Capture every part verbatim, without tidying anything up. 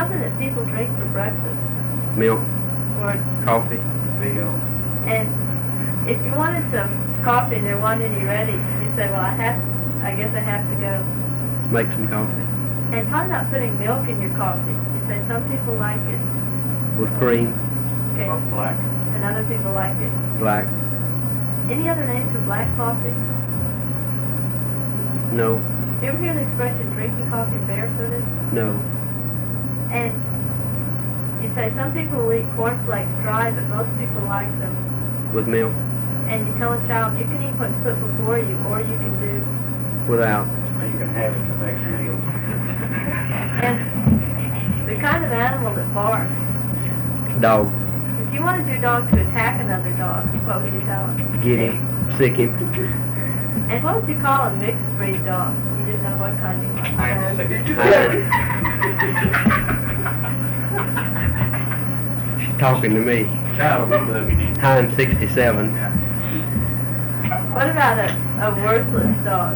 something that people drink for breakfast. Milk. Or coffee. Meal. And if you wanted some coffee and there wasn't any ready, you say, well, I have, I guess I have to go. Make some coffee. And talk about putting milk in your coffee. You say some people like it. With cream. Okay. Or black. And other people like it. Black. Any other names for black coffee? No. Do you ever hear the expression drinking coffee barefooted? No. And you say some people will eat cornflakes dry, but most people like them. With milk. And you tell a child you can eat what's put before you, or you can do. Without. Or you can have it the next meal. And the kind of animal that barks. Dog. If you wanted your dog to attack another dog, what would you tell him? Get him. Sick him. And what would you call a mixed breed dog? You didn't know what kind he was. I'm sick. She's talking to me. Child, we love you. Time sixty-seven. What about a, a worthless dog?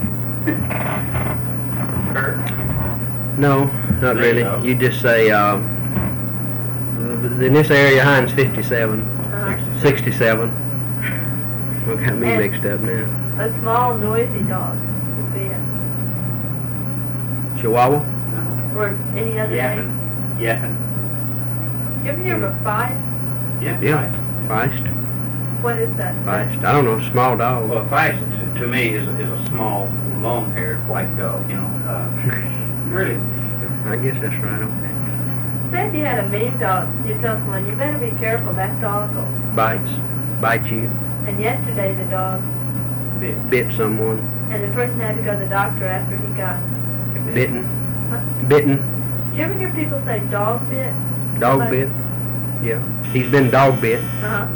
Kurt. No, not really. No. You just say, uh, in this area, Heinz fifty-seven. Uh, sixty-seven. What got me And- mixed up now? a small, noisy dog would be it. Chihuahua? Or any other Yeah. name. Yeah. You ever hear of a feist? Yeah. Yeah. Feist. What is that? Feist. I don't know. Small dog. Well, a feist to, to me is, is a small, long-haired white dog. You know. Uh, really. I guess that's right. Okay. Say if you had a mean dog, you tell someone, you better be careful, that dog will. Bites. Bite you. And yesterday the dog, Bit. Bit someone. and the person had to go to the doctor after he got. Bitten. Huh? Bitten. Do you ever hear people say dog bit? Dog Somebody- bit. Yeah. He's been dog bit. Uh-huh.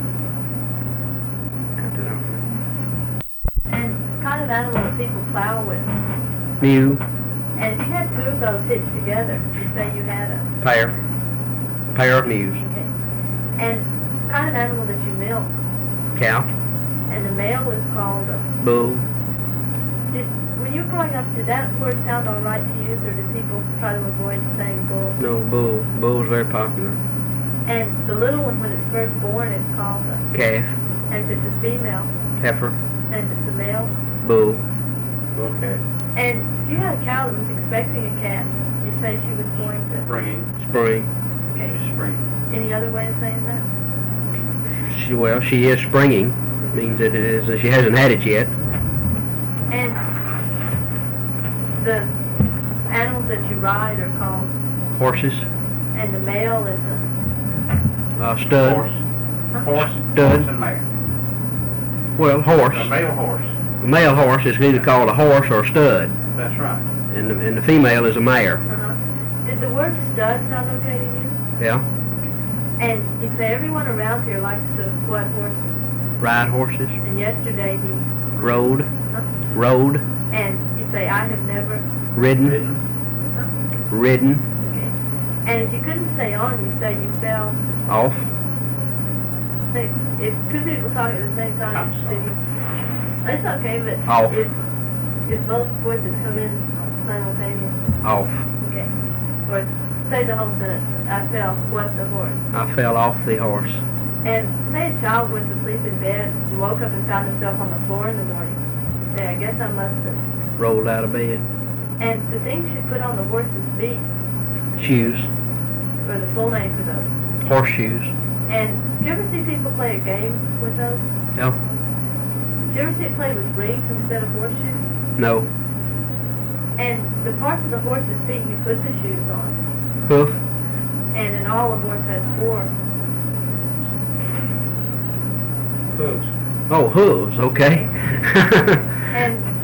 I don't know. And kind of animal that people plow with. Mew. And if you had two of those hitched together, you say you had a, Pair. Pair of mews. okay. And kind of animal that you milk. Cow. And the male is called a, Bull. did, when you were growing up, did that word sound all right to use, or did people try to avoid saying bull? No, bull. Bull's very popular. And the little one, when it's first born, is called a, Calf. and if it's a female, Heifer. and if it's a male. Bull. Okay. And if you had a cow that was expecting a calf, you say she was going to, Spring. Spring. okay. Spring. Any other way of saying that? She, well, she is springing. Means that it is. Uh, she hasn't had it yet. And the animals that you ride are called, Horses. and the male is a, Uh, stud. Horse. Horse. Stud. Horse and mare. Well, horse. A male horse. A male horse is either called a horse or a stud, That's right. and the, and the female is a mare. uh-huh. Did the word stud sound okay to use? Yeah. And you'd say everyone around here likes to what horses? Ride horses. And yesterday he, Rode. huh? Rode. And you'd say I have never, Ridden. Ridden. huh? Ridden. Okay. And if you couldn't stay on, you say you fell. Off. Say, if two people talk at the same time, I'm then sorry. you, it's okay, but Off. if, if both voices come in simultaneous, Off. okay. Or say the whole sentence, I fell, what the horse? I fell off the horse. And say a child went to sleep in bed and woke up and found himself on the floor in the morning. You say, I guess I must have. Rolled out of bed. And the things you put on the horse's feet, Shoes. or the full name for those. Horseshoes. And do you ever see people play a game with those? No. Do you ever see it played with rings instead of horseshoes? No. And the parts of the horse's feet you put the shoes on. Hoof. And in all, a horse has four. Hooves. Oh, hooves. Okay. And